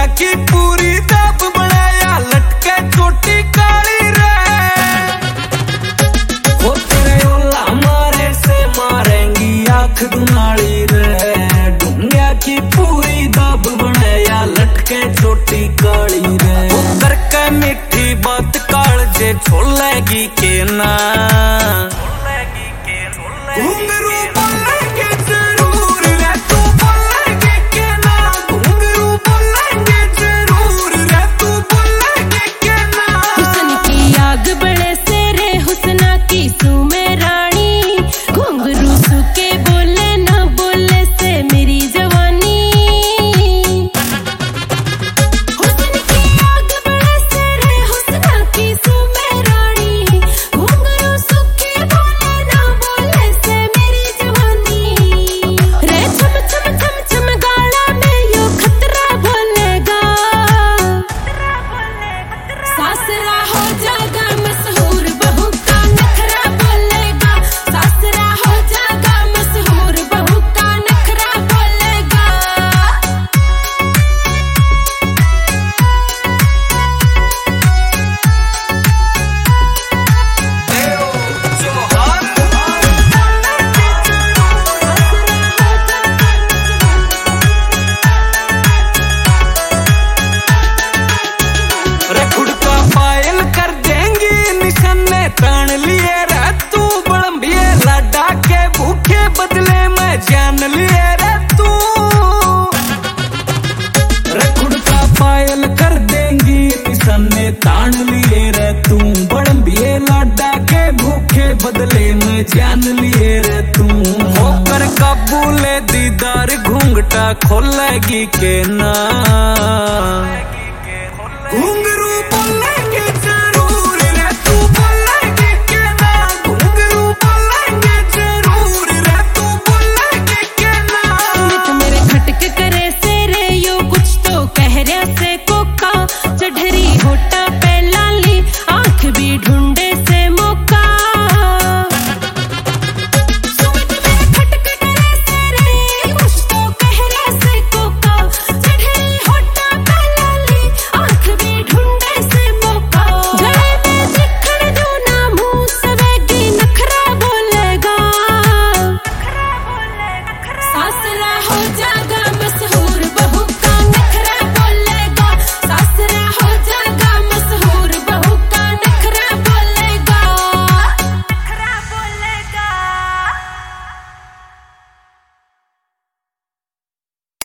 की पूरी दाब बनाया लटके चोटी काली रे। हो तेरे ओला मारे से मारेंगी आंख दुनाली रे। ढूंढिया की पूरी दाब बनाया लटके चोटी काली रे। उतर के मीठी बात काल जे छोलेगी के ना घुंघरू बोलेंगे जरूर रे तू बोलेंगे के ना। घुंघरू बोलेंगे जरूर रे तू बोलेंगे के ना। हुस्न की आग बड़े से रे हुस्ना की सुमे रानी। घुंघरू सुके बोले ना बोले से मेरी जवानी। हुस्न की आग बड़े से रे हुस्ना की सुमे रानी। घुंघरू सुके बोले ना बोले से मेरी जवानी। रे छम छम छम छम गाड़ा में यो खतरा बोलेगा। सासरा हो जाएगा मशहूर बहू का नखरा बोलेगा। सासरा हो जाएगा मशहूर बहू का नखरा बोलेगा। रे खुड़का पायल कर देंगी निशाने तान लिए रे तू। बड़म्बिए लाडा के भूखे बदले में जान लिए रे तू। रे खुड़का पायल कर देंगी निशाने तान लिए रे तू। बड़म्बिए लाडा के भूखे बदले में जान लिए रे तू। होकर काबूले दीदार घूंघटा खोलेगी के ना। घुंघरू बोलेंगे जरूर रे तू बोलेंगे के ना। घुंघरू बोलेंगे जरूर रे तू बोलेंगे के ना। नित मेरे खटक करे से रे यो कुछ तो कह रहा से कोका। चढ़री होटा